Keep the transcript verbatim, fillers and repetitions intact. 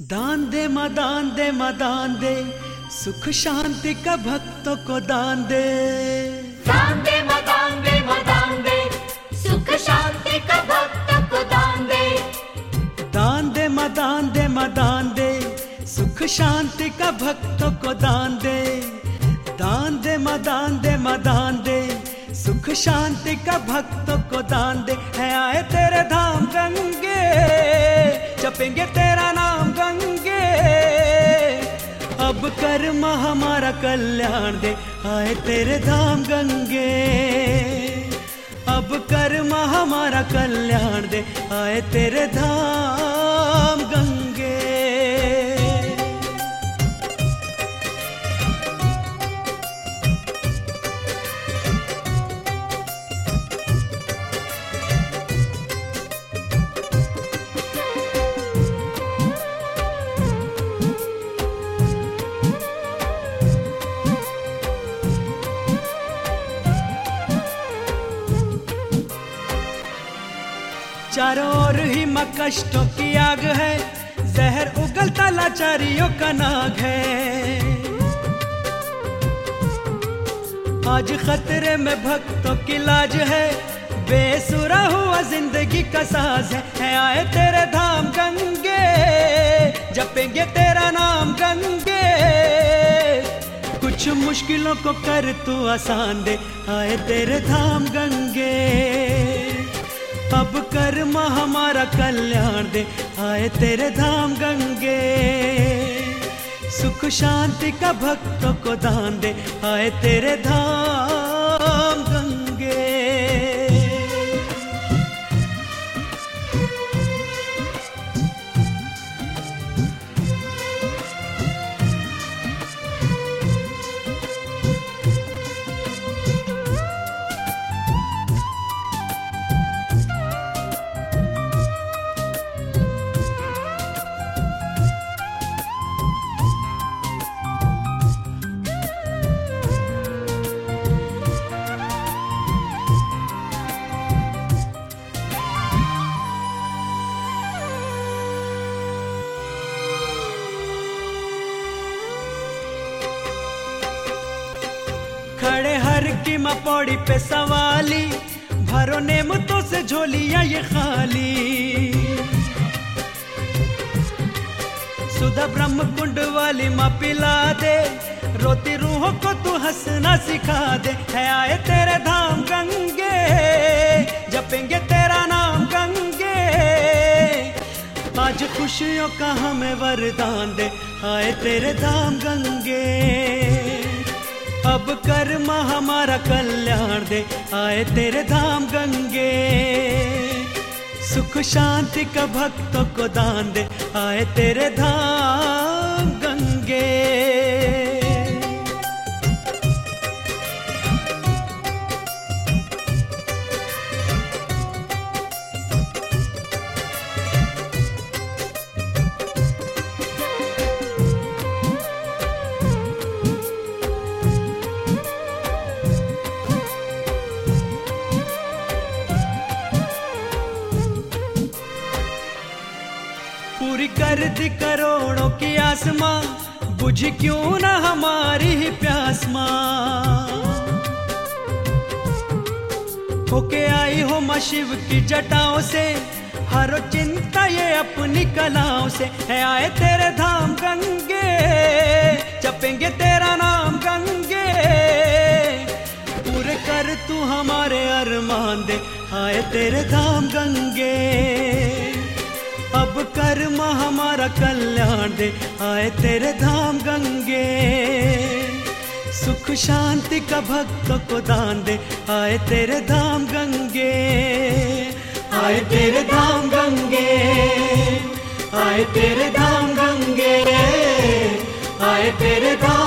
दान दे माँ दान दे माँ दान दे, सुख शांति का भक्तों को दान दे। दान दे माँ दान दे माँ दान दे, सुख शांति का भक्तों को दान दे। दान दे माँ दान दे माँ दान दे, सुख शांति का भक्तों को दान दे। दान दे माँ दान दे माँ दान दे, सुख शांति का भक्तों को दान दे। है आए तेरे धाम गंगे, जपेंगे तेरा नाम गंगे। अब कर माँ हमारा कल्याण दे, आए तेरे धाम गंगे। अब कर माँ हमारा कल्याण दे, आए तेरे धाम गंगे। चारों ओर ही माँ कष्टों की आग है, जहर उगलता लाचारियों का नाग है। आज खतरे में भक्तों की लाज है, बेसुरा हुआ जिंदगी का साज है। है आए तेरे धाम गंगे, जपेंगे तेरा नाम गंगे। कुछ मुश्किलों को कर तू आसान दे, आए तेरे धाम गंगे। अब कर माँ हमारा कल्याण दे, आए तेरे धाम गंगे। सुख शांति का भक्तों को दान दे, आए तेरे धाम गंगे। खड़े हर की माँ पौड़ी पे सवाली, भरो नेमतों से झोलियां ये खाली। सुधा ब्रह्म कुंड वाली माँ पिला दे, रोती रूहों को तू हंसना सिखा दे। है आए तेरे धाम गंगे, जपेंगे तेरा नाम गंगे। आज खुशियों का हमें वरदान दे, आए तेरे धाम गंगे। अब कर माँ हमारा कल्याण दे, आए तेरे धाम गंगे। सुख शांति का भक्तों को दान दे, आए तेरे धाम गंगे। पूरी कर दी करोड़ों की आसमां, बुझी क्यों ना हमारी ही प्यास माँ। होके आई हो माँ शिव की जटाओं से, हरो चिंता ये अपनी कलाओं से। है आए तेरे धाम गंगे, जपेंगे तेरा नाम गंगे। पूरे कर तू हमारे अरमान दे, आए तेरे धाम गंगे। अब कर माँ हमारा कल्याण दे, आए तेरे धाम गंगे। सुख शांति का भक्तों को दान दे, आए तेरे धाम गंगे। आए तेरे धाम गंगे, आए तेरे धाम गंगे, आए तेरे धाम